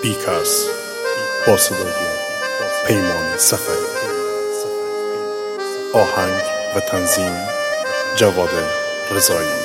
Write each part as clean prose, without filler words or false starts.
بیکس با صدای پیمان سفری، آهنگ و تنظیم جواد رضایی.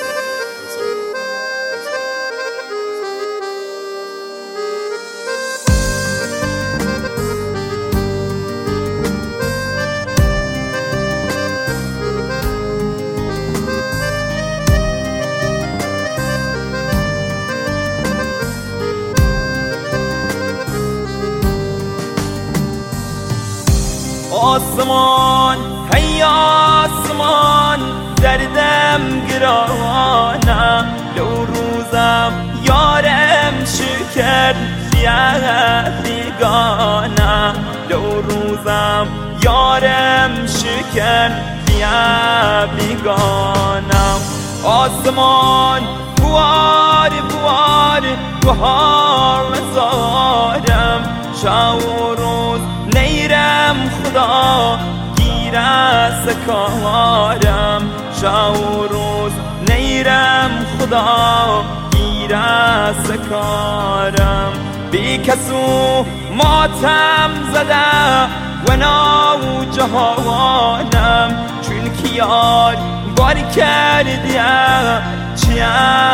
آسمان هی آسمان دردم گرانم، لو روزم یارم شکر بیا بیگانم، لو روزم یارم شکر بیا بیگانم. آسمان بوار بوار بوار نزارم، شب و روز نیرم خدا گیره سکارم، شب و روز نیرم خدا گیره سکارم. بی کسو ماتم زده و ناو جهانم، چون که یار بار کردیه چیه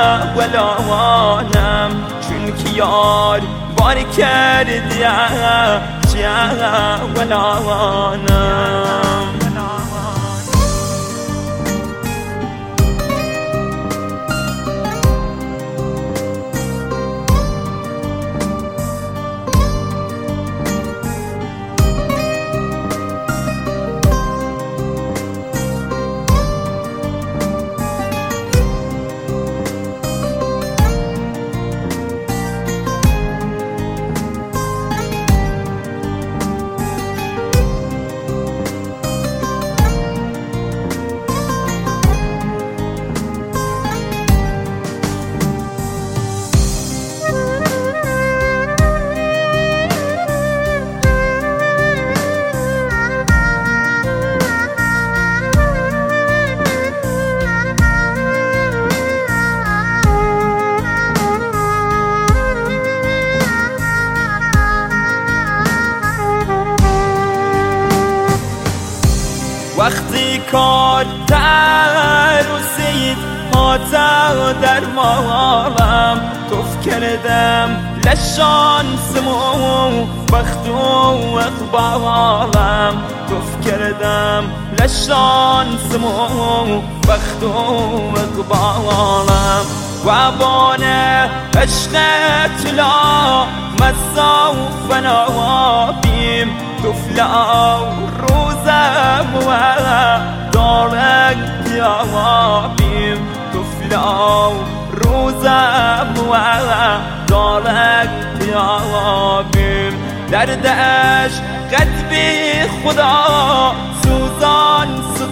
ولانم، چون که یار بار کردیه چیه ولانم. وقتی کار تر و سید هاتا در مالم، توف کردم لشانسمو بخت و اقبالم، توف کردم لشانسمو بخت و اقبالم. و بانه عشق طلا مزا و فنابیم، طفلا روزم و دارک پیابیم، طفلا روزم و دارک پیابیم. دردش قدبی خدا سوزان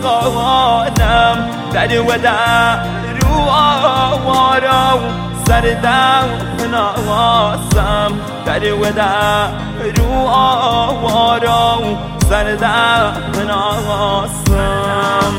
سقانم، در وده رو آوارو سردم نواسم، در وده رو آوارو سردم نواسم.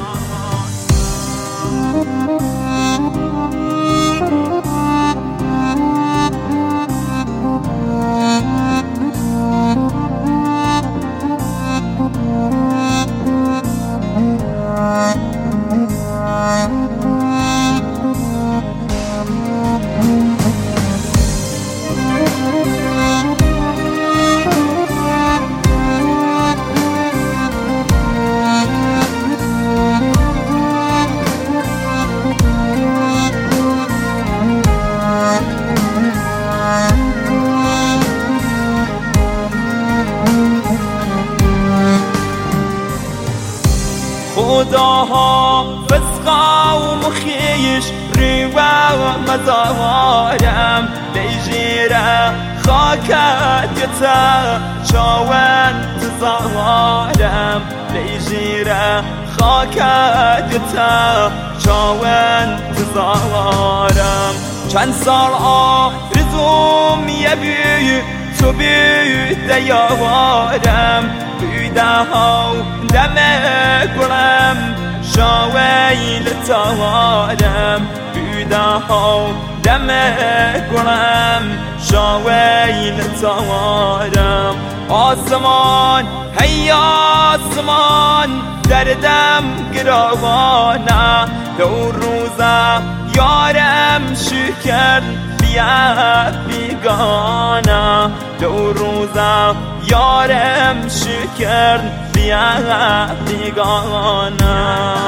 خداها فسقا و مخیش ریوه و مزارم، لیجیره خاکت یتا چاون تزارم، لیجیره خاکت یتا چاون تزارم. چند سال آرزوم یه بی تو بی دیوارم، بیده ها دم گلم شاویل تارم، بوده ها دمه گلم شاویل تارم آسمان هی آسمان دردم گراوانه دو روزه یارم شکر بیا بیگانه دو روزه یارم شکر بیا بیگانه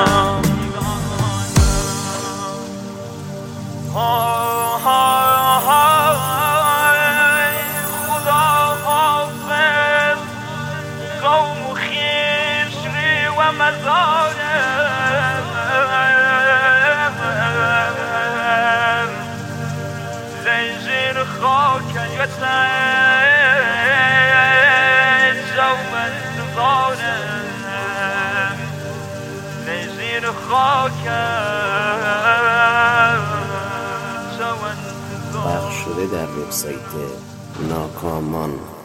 خدا حافظ قوم خیشری و مزارم زنجیر خاک یتن جو انتظارم زنجیر خاک پخش شده در وبسایت ناکامان.